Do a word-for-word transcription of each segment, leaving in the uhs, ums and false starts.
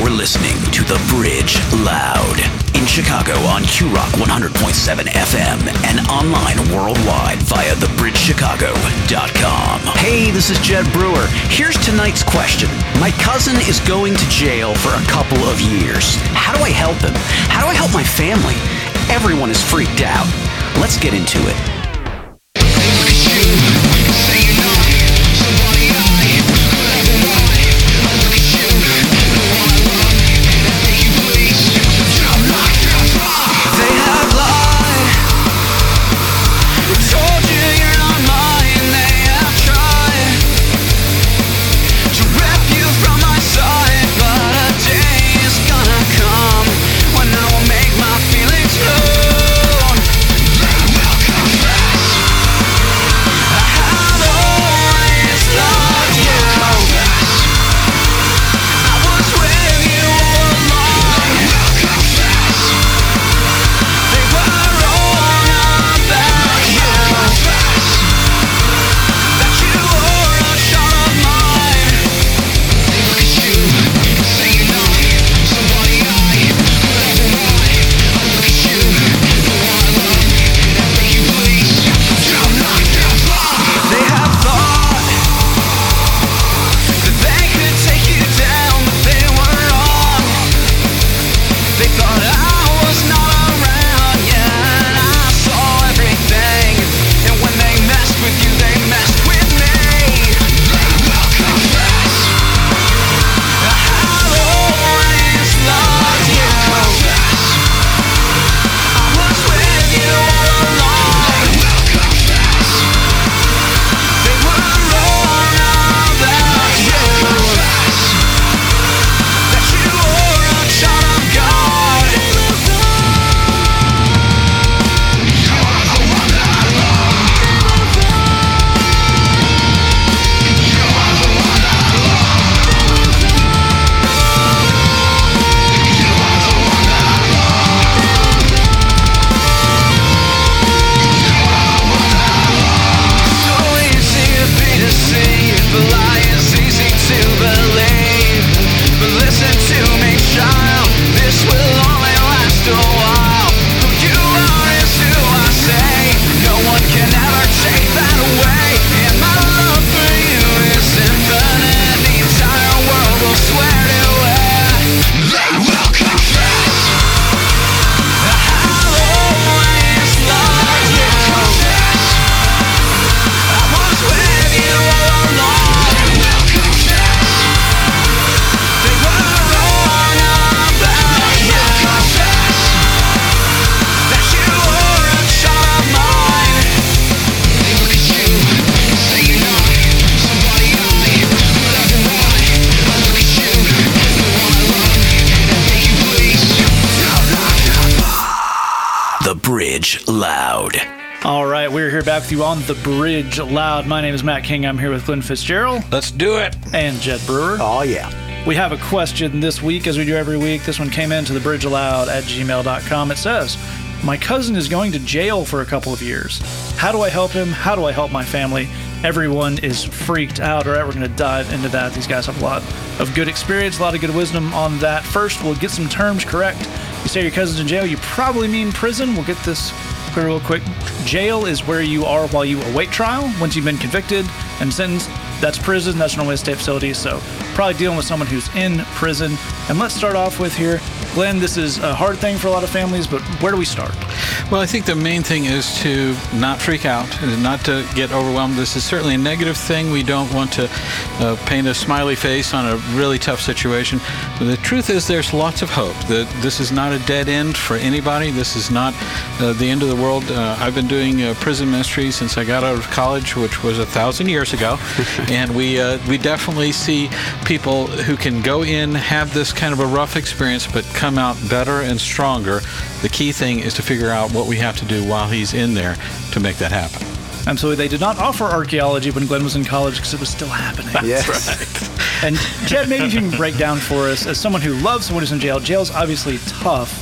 You're listening to The Bridge Loud in Chicago on Q Rock one hundred point seven F M and online worldwide via the bridge chicago dot com. Hey, this is Jed Brewer. Here's tonight's question. My cousin is going to jail for a couple of years. How do I help him? How do I help my family? Everyone is freaked out. Let's get into it. Loud. All right, we're here back with you on The Bridge Loud. My name is Matt King. I'm here with Glenn Fitzgerald. Let's do it. And Jed Brewer. Oh, yeah. We have a question this week, as we do every week. This one came in to thebridgeloud at gmail dot com. It says, my cousin is going to jail for a couple of years. How do I help him? How do I help my family? Everyone is freaked out. All right, we're going to dive into that. These guys have a lot of good experience, a lot of good wisdom on that. First, we'll get some terms correct. You say your cousin's in jail, you probably mean prison. We'll get this clear real quick. Jail is where you are while you await trial. Once you've been convicted and sentenced, that's prison. That's normally a state facility. So probably dealing with someone who's in prison. And let's start off with here, Glenn, this is a hard thing for a lot of families, but where do we start? Well, I think the main thing is to not freak out, not to get overwhelmed. This is certainly a negative thing. We don't want to uh, paint a smiley face on a really tough situation. But the truth is there's lots of hope. That this is not a dead end for anybody. This is not uh, the end of the world. Uh, I've been doing uh, prison ministry since I got out of college, which was a thousand years ago. And we uh, we definitely see people who can go in, have this kind of a rough experience, but come out better and stronger. The key thing is to figure out what we have to do while he's in there to make that happen. Absolutely. They did not offer archaeology when Glenn was in college because it was still happening. That's yes. right. And Jed, maybe if you can break down for us, as someone who loves someone who's in jail, jail's obviously tough,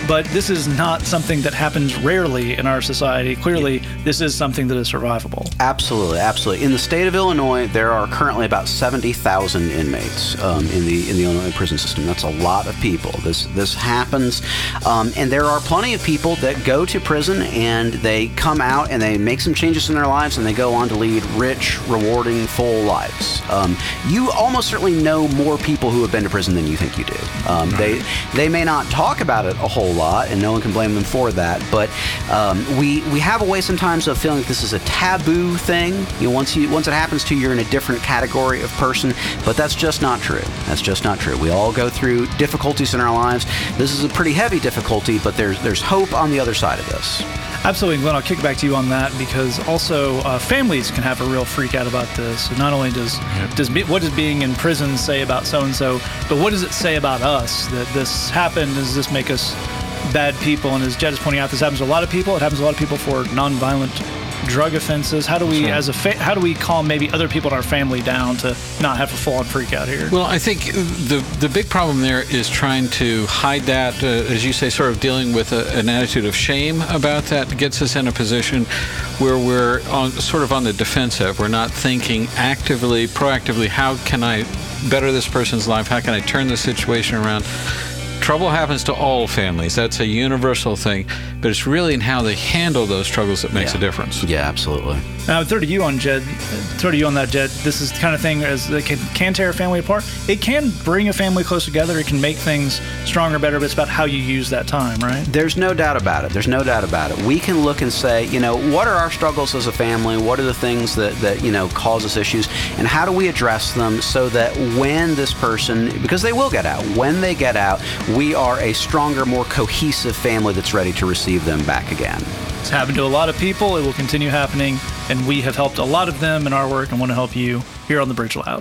but this is not something that happens rarely in our society. Clearly, this is something that is survivable. Absolutely, absolutely. In the state of Illinois, there are currently about seventy thousand inmates um, in the in the Illinois prison system. That's a lot of people. This this happens, um, and there are plenty of people that go to prison and they come out and they make some changes in their lives and they go on to lead rich, rewarding, full lives. Um, you almost certainly know more people who have been to prison than you think you do. Um, they they may not talk about it a whole lot, and no one can blame them for that. But um, we we have a way sometimes of feeling like this is a taboo thing. You know, once you once it happens to you, you're in a different category of person. But that's just not true. That's just not true. We all go through difficulties in our lives. This is a pretty heavy difficulty, but there's there's hope on the other side of this. Absolutely, Glenn. I'll kick back to you on that because also uh, families can have a real freak out about this. Not only does yep. does be, what does being in prison say about so and so, but what does it say about us that this happened? Does this make us bad people? And as Jed is pointing out, this happens to a lot of people. It happens to a lot of people for nonviolent drug offenses. How do we, right. as a fa- how do we calm maybe other people in our family down to not have a full-on freak out here? Well, I think the the big problem there is trying to hide that, uh, as you say, sort of dealing with a, an attitude of shame about that gets us in a position where we're on sort of on the defensive. We're not thinking actively, proactively, how can I better this person's life? How can I turn the situation around? Trouble happens to all families. That's a universal thing. But it's really in how they handle those struggles that makes yeah. a difference. Yeah, absolutely. Now, throw to you on Jed. Throw to you on that, Jed. This is the kind of thing as that can, can tear a family apart. It can bring a family close together. It can make things stronger, better. But it's about how you use that time, right? There's no doubt about it. There's no doubt about it. We can look and say, you know, what are our struggles as a family? What are the things that that you know cause us issues, and how do we address them so that when this person, because they will get out, when they get out, we are a stronger, more cohesive family that's ready to receive them back again. It's happened to a lot of people. It will continue happening, and we have helped a lot of them in our work and want to help you here on The Bridge Loud.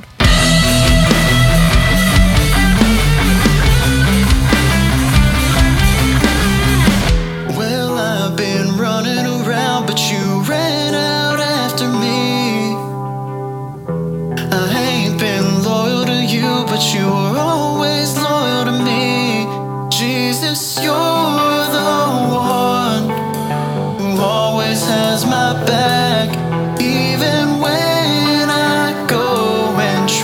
Well, I've been running around, but you ran out after me. I ain't been loyal to you, but you were always loyal to me. Jesus, you're the one who always has my back, even when I go and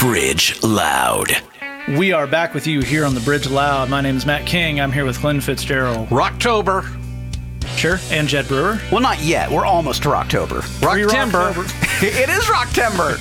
Bridge Loud. We are back with you here on the Bridge Loud. My name is Matt King. I'm here with Glenn Fitzgerald. Rocktober. Sure. And Jed Brewer. Well, not yet. We're almost to Rocktober. Rocktimber. It is Rocktimber.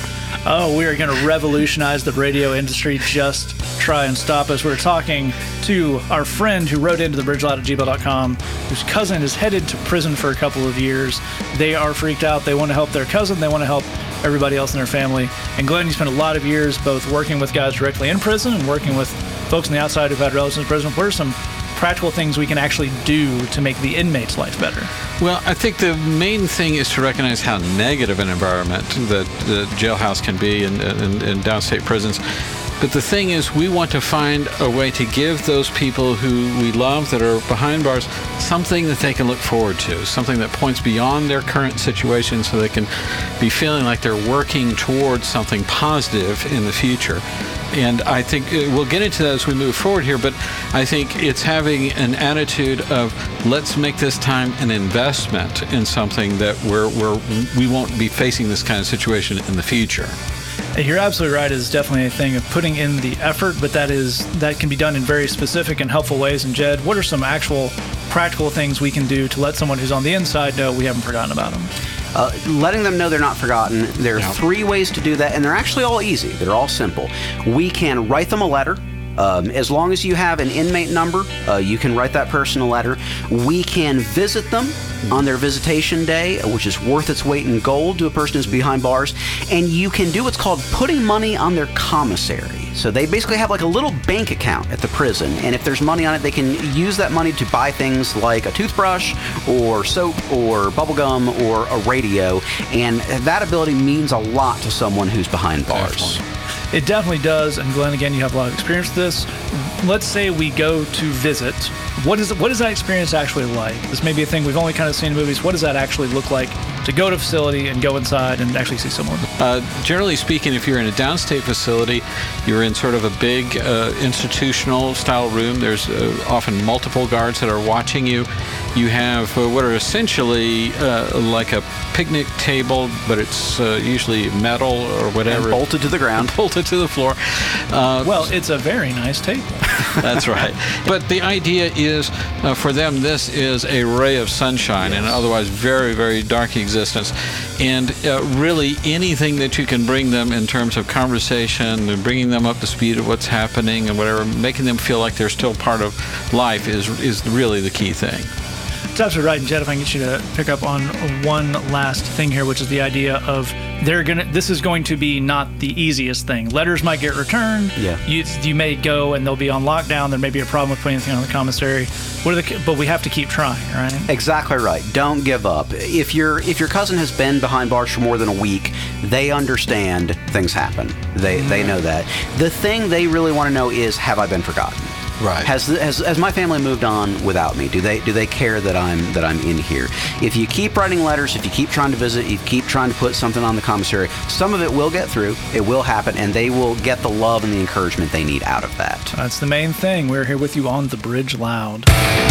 Oh, we are going to revolutionize the radio industry. Just try and stop us. We're talking to our friend who wrote into the bridge loud at gmail dot com, whose cousin is headed to prison for a couple of years. They are freaked out. They want to help their cousin. They want to help everybody else in their family. And Glenn, you spent a lot of years both working with guys directly in prison and working with folks on the outside who've had relatives in prison. What are some practical things we can actually do to make the inmate's life better? Well, I think the main thing is to recognize how negative an environment that the jailhouse can be in, in, in downstate prisons. But the thing is, we want to find a way to give those people who we love that are behind bars something that they can look forward to, something that points beyond their current situation so they can be feeling like they're working towards something positive in the future. And I think we'll get into that as we move forward here, but I think it's having an attitude of let's make this time an investment in something that we're, we're, we won't be facing this kind of situation in the future. You're absolutely right. It's definitely a thing of putting in the effort, but that is that can be done in very specific and helpful ways. And Jed, what are some actual practical things we can do to let someone who's on the inside know we haven't forgotten about them? Uh, letting them know they're not forgotten. There are Yeah. three ways to do that, and they're actually all easy. They're all simple. We can write them a letter. Um, as long as you have an inmate number, uh, you can write that person a letter. We can visit them on their visitation day, which is worth its weight in gold to a person who's behind bars. And you can do what's called putting money on their commissary. So they basically have like a little bank account at the prison, and if there's money on it, they can use that money to buy things like a toothbrush or soap or bubble gum or a radio. And that ability means a lot to someone who's behind bars. Definitely. It definitely does. And Glenn, again, you have a lot of experience with this. Let's say we go to visit. What is what is that experience actually like? This may be a thing we've only kind of seen in movies. What does that actually look like to go to a facility and go inside and actually see someone? Uh, generally speaking, if you're in a downstate facility, you're in sort of a big uh, institutional style room. There's uh, often multiple guards that are watching you. You have uh, what are essentially uh, like a picnic table, but it's uh, usually metal or whatever. And bolted to the ground. Bolted to the floor. Uh, Well, it's a very nice table. That's right. But the idea is, uh, for them, this is a ray of sunshine in an otherwise very, very dark existence. And uh, really anything that you can bring them in terms of conversation and bringing them up to speed of what's happening and whatever, making them feel like they're still part of life is is really the key thing. It's absolutely right. And Jed, if I can get you to pick up on one last thing here, which is the idea of they're gonna. This is going to be not the easiest thing. Letters might get returned. Yeah. You you may go and they'll be on lockdown. There may be a problem with putting anything on the commissary. What are the? But we have to keep trying, right? Exactly right. Don't give up. If your if your cousin has been behind bars for more than a week, they understand things happen. They they know that. The thing they really want to know is, have I been forgotten? Right. Has, has has my family moved on without me? Do they do they care that I'm that I'm in here? If you keep writing letters, if you keep trying to visit, you keep trying to put something on the commissary, some of it will get through. It will happen, and they will get the love and the encouragement they need out of that. That's the main thing. We're here with you on the Bridge Loud.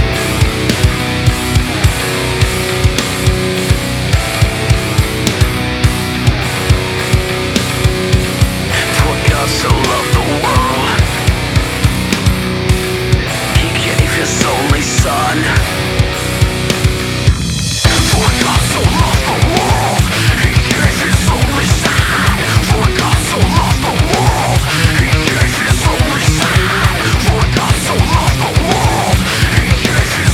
For God so loved the world, He gave His only Son. For God so loved the world, He gave His only Son. For God so loved the world, He gave His only Son. For God so loved the world, He gave His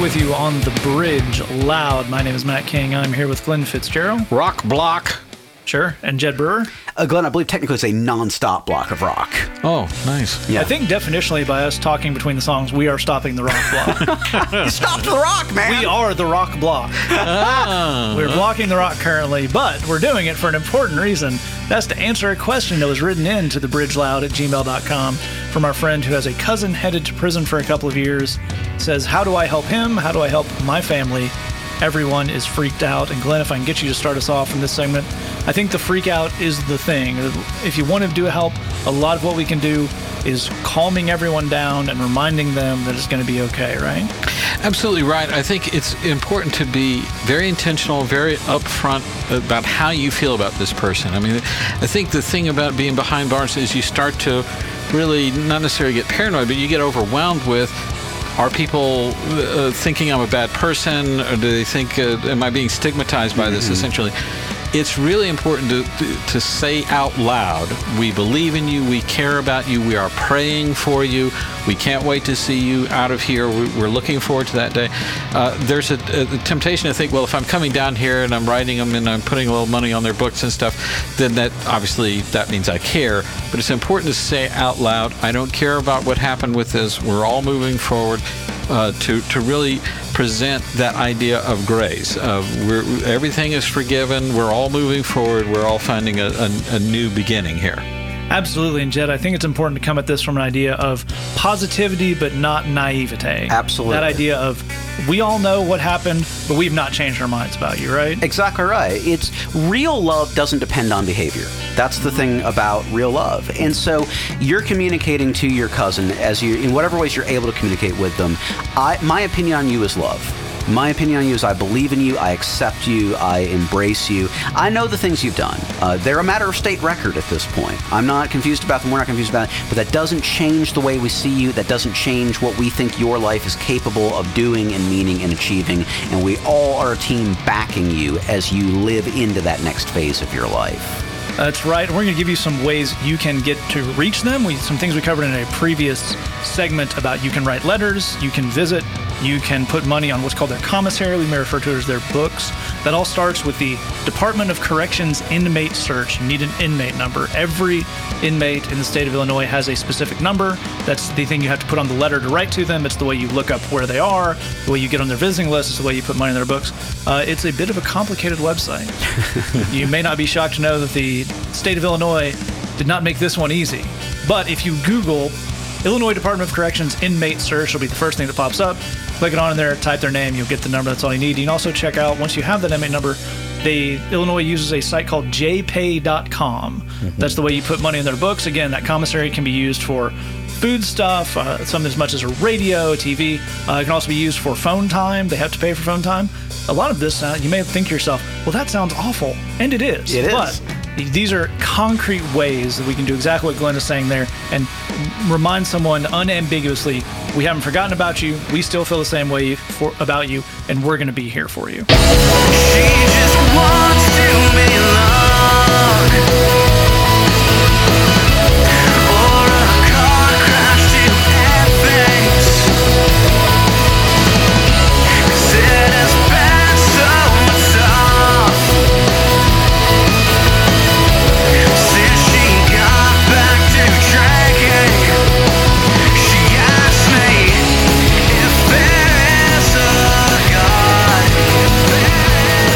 with you on The Bridge Loud. My name is Matt King. I'm here with Glenn Fitzgerald. Rock block. Sure. And Jed Brewer. Uh, Glenn, I believe technically it's a non-stop block of rock. Oh, nice. Yeah. I think definitionally by us talking between the songs, we are stopping the rock block. You stopped the rock, man! We are the rock block. Oh. We're blocking the rock currently, but we're doing it for an important reason. That's to answer a question that was written in to thebridgeloud at gmail dot com from our friend who has a cousin headed to prison for a couple of years. It says, how do I help him? How do I help my family? Everyone is freaked out. And Glenn, if I can get you to start us off in this segment, I think the freak out is the thing. If you want to do help, a lot of what we can do is calming everyone down and reminding them that it's going to be okay, right? Absolutely right. I think it's important to be very intentional, very upfront about how you feel about this person. I mean, I think the thing about being behind bars is you start to really not necessarily get paranoid, but you get overwhelmed with, are people uh, thinking I'm a bad person, or do they think, uh, am I being stigmatized by this, mm-hmm. essentially? It's really important to, to to say out loud, we believe in you, we care about you, we are praying for you, we can't wait to see you out of here, we're looking forward to that day. Uh, there's a, a temptation to think, well, if I'm coming down here and I'm writing them and I'm putting a little money on their books and stuff, then that obviously that means I care. But it's important to say out loud, I don't care about what happened with this, we're all moving forward. Uh, to to really present that idea of grace. Uh, we're, everything is forgiven. We're all moving forward. We're all finding a, a, a new beginning here. Absolutely. And Jed, I think it's important to come at this from an idea of positivity, but not naivete. Absolutely. That idea of, we all know what happened, but we've not changed our minds about you, right? Exactly right. It's real love doesn't depend on behavior. That's the thing about real love. And so you're communicating to your cousin as you, in whatever ways you're able to communicate with them. I, my opinion on you is love. My opinion on you is I believe in you, I accept you, I embrace you. I know the things you've done. Uh, they're a matter of state record at this point. I'm not confused about them, we're not confused about it, but that doesn't change the way we see you, that doesn't change what we think your life is capable of doing and meaning and achieving, and we all are a team backing you as you live into that next phase of your life. That's right. We're going to give you some ways you can get to reach them. We some things we covered in a previous segment about you can write letters, you can visit, you can put money on what's called their commissary. We may refer to it as their books. That all starts with the Department of Corrections inmate search. You need an inmate number. Every inmate in the state of Illinois has a specific number. That's the thing you have to put on the letter to write to them. It's the way you look up where they are, the way you get on their visiting list, it's the way you put money in their books. Uh, it's a bit of a complicated website. You may not be shocked to know that the state of Illinois did not make this one easy. But if you Google Illinois Department of Corrections inmate search, will be the first thing that pops up. Click it on in there, type their name, you'll get the number. That's all you need. You can also check out, once you have that inmate number, they Illinois uses a site called j pay dot com. Mm-hmm. That's the way you put money in their books. Again, that commissary can be used for food stuff, uh, something as much as a radio, a T V. Uh, it can also be used for phone time. They have to pay for phone time. A lot of this, uh, you may think to yourself, well, that sounds awful. And it is. It but is. These are concrete ways that we can do exactly what Glenn is saying there and remind someone unambiguously, we haven't forgotten about you, we still feel the same way for, about you, and we're going to be here for you. She just wants to be loved, or a car crash to add things. 'Cause it has been so tough since she got back to drinking. She asked me if there is a God.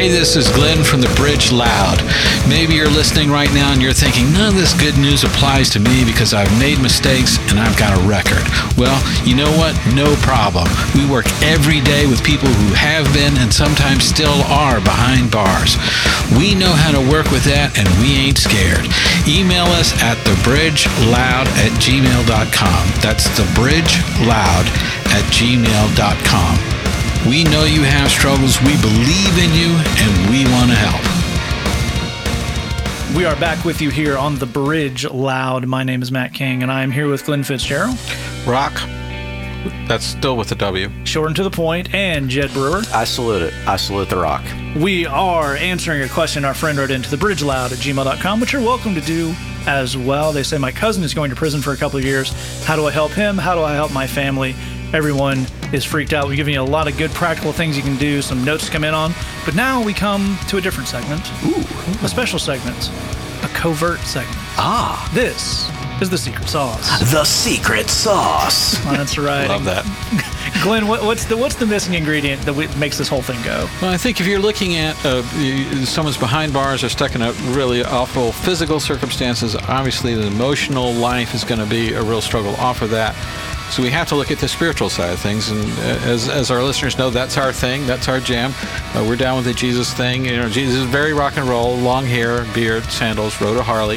Hey, this is Glenn from the Bridge Loud. Maybe you're listening right now and you're thinking, none of this good news applies to me because I've made mistakes and I've got a record. Well, you know what? No problem. We work every day with people who have been and sometimes still are behind bars. We know how to work with that and we ain't scared. Email us at thebridgeloud at gmail dot com. That's thebridgeloud at gmail dot com. We know you have struggles, we believe in you, and we want to help. We are back with you here on The Bridge Loud. My name is Matt King, and I am here with Glenn Fitzgerald. Rock, that's still with the W. Short and to the point, and Jed Brewer. I salute it. I salute the Rock. We are answering a question our friend wrote into thebridgeloud at gmail dot com, which you're welcome to do as well. They say, my cousin is going to prison for a couple of years. How do I help him? How do I help my family? Everyone is freaked out. We're giving you a lot of good practical things you can do, some notes to come in on. But now we come to a different segment. Ooh. A special segment. A covert segment. Ah. This is the secret sauce. The secret sauce. Oh, that's right. Love that. Glenn, what, what's the what's the missing ingredient that we, makes this whole thing go? Well, I think if you're looking at uh, someone's behind bars or stuck in a really awful physical circumstances, obviously the emotional life is going to be a real struggle off of that. So we have to look at the spiritual side of things, and as as our listeners know, that's our thing, that's our jam. Uh, we're down with the Jesus thing. You know, Jesus is very rock and roll, long hair, beard, sandals, rode a Harley.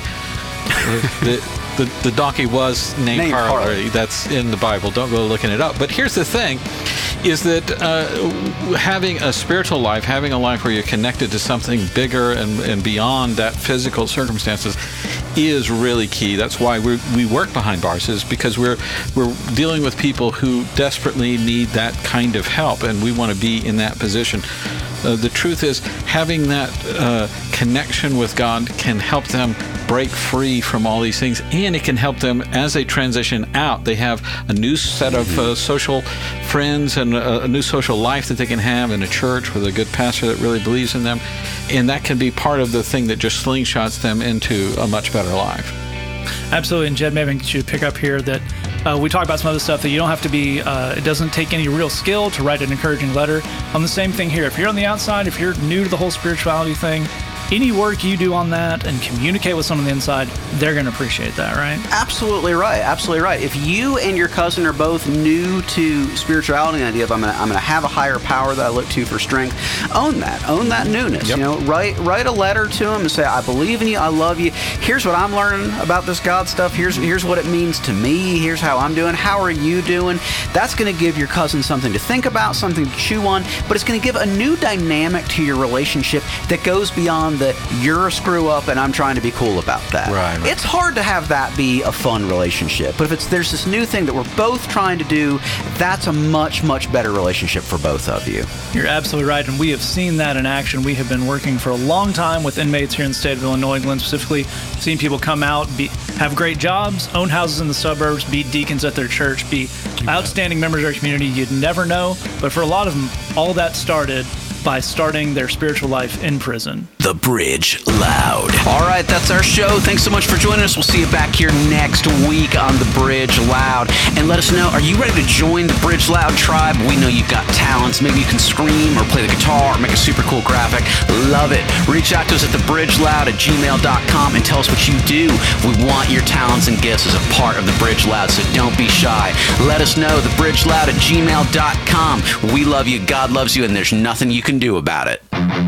the, the the donkey was named, named Harley. Harley. That's in the Bible. Don't go looking it up. But here's the thing, is that uh, having a spiritual life, having a life where you're connected to something bigger and, and beyond that physical circumstances is really key. That's why we we work behind bars, is because we're we're dealing with people who desperately need that kind of help, and we want to be in that position. Uh, the truth is, having that uh, connection with God can help them break free from all these things, and it can help them as they transition out. They have a new set of uh, social friends and a, a new social life that they can have in a church with a good pastor that really believes in them, and that can be part of the thing that just slingshots them into a much better life. Absolutely, and Jed, maybe I should pick up here that uh, we talk about some other stuff that you don't have to be, uh, it doesn't take any real skill to write an encouraging letter. On the same thing here, if you're on the outside, if you're new to the whole spirituality thing, any work you do on that and communicate with someone on the inside, they're going to appreciate that, right? Absolutely right. Absolutely right. If you and your cousin are both new to spirituality, the idea of I'm going to I'm going to have a higher power that I look to for strength, own that. Own that newness. Yep. You know, write write a letter to them and say, I believe in you. I love you. Here's what I'm learning about this God stuff. Here's here's what it means to me. Here's how I'm doing. How are you doing? That's going to give your cousin something to think about, something to chew on, but it's going to give a new dynamic to your relationship that goes beyond the you're a screw up and I'm trying to be cool about that. Right, right. It's hard to have that be a fun relationship, but if it's there's this new thing that we're both trying to do, that's a much, much better relationship for both of you. You're absolutely right, and we have seen that in action. We have been working for a long time with inmates here in the state of Illinois, Glenn, specifically seeing people come out, be, have great jobs, own houses in the suburbs, be deacons at their church, be outstanding members of our community. You'd never know, but for a lot of them, all that started by starting their spiritual life in prison. The Bridge Loud. All right, that's our show. Thanks so much for joining us. We'll see you back here next week on The Bridge Loud. And let us know, are you ready to join the Bridge Loud tribe? We know you've got talents. Maybe you can scream or play the guitar or make a super cool graphic. Love it. Reach out to us at thebridgeloud at gmail dot com and tell us what you do. We want your talents and gifts as a part of The Bridge Loud, so don't be shy. Let us know, thebridgeloud at gmail dot com. We love you, God loves you, and there's nothing you can do about it.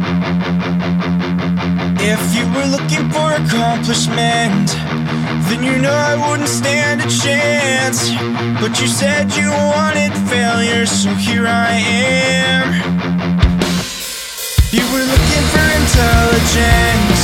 If you were looking for accomplishment, then you know I wouldn't stand a chance. But you said you wanted failure, so here I am. You were looking for intelligence,